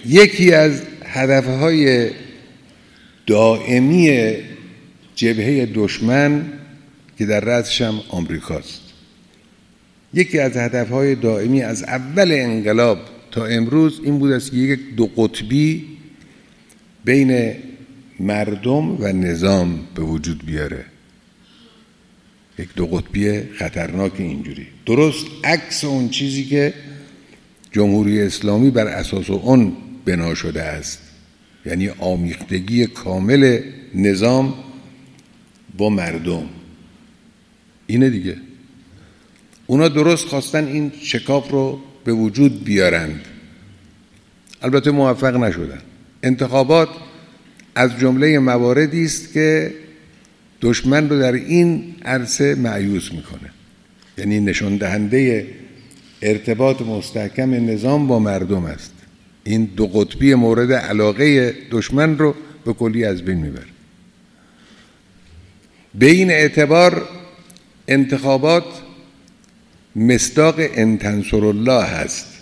یکی از هدفهای دائمی جبهه دشمن که در رأسش هم آمریکاست، یکی از هدفهای دائمی از اول انقلاب تا امروز این بود است که یک دو قطبی بین مردم و نظام به وجود بیاره، یک دو قطبی خطرناک اینجوری، درست عکس اون چیزی که جمهوری اسلامی بر اساس اون بنا شده است، یعنی آمیختگی کامل نظام با مردم. اینه دیگه. اونا درست خواستن این شکاف رو به وجود بیارند، البته موفق نشدن. انتخابات از جمله مواردی است که دشمن رو در این عرصه مایوس میکنه، یعنی نشان دهنده ارتباط مستحکم نظام با مردم است. این دو قطبی مورد علاقه دشمن رو به کلی از بین میبره. به این اعتبار انتخابات مصداق ان تنصروا الله هست.